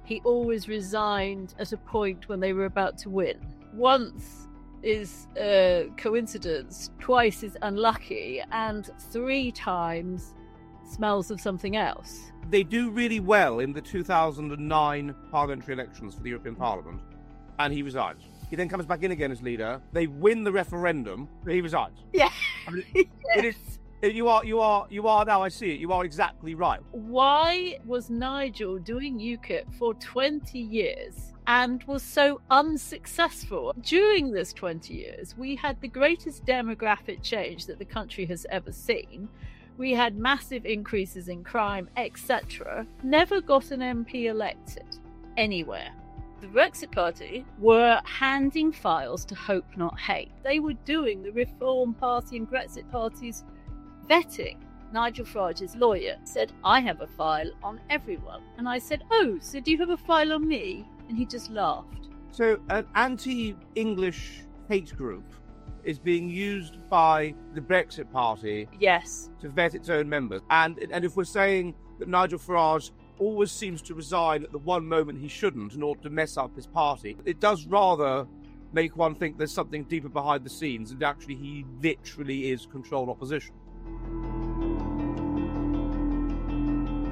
he always resigned at a point when they were about to win. Once is a coincidence, twice is unlucky, and 3 times smells of something else. They do really well in the 2009 parliamentary elections for the European Parliament, and he resigns. He then comes back in again as leader. They win the referendum, but he resigns. Yeah. I mean, Yes. it is. You are now. I see it. You are exactly right. Why was Nigel doing UKIP for 20 years and was so unsuccessful? During this 20 years, we had the greatest demographic change that the country has ever seen. We had massive increases in crime, etc. Never got an MP elected anywhere. The Brexit Party were handing files to Hope Not Hate. They were doing the Reform Party and Brexit Party's vetting. Nigel Farage's lawyer said, I have a file on everyone. And I said, oh, so do you have a file on me? And he just laughed. So an anti-English hate group is being used by the Brexit Party, yes, to vet its own members. And if we're saying that Nigel Farage always seems to resign at the one moment he shouldn't in order to mess up his party, it does rather make one think there's something deeper behind the scenes, and actually he literally is controlled opposition.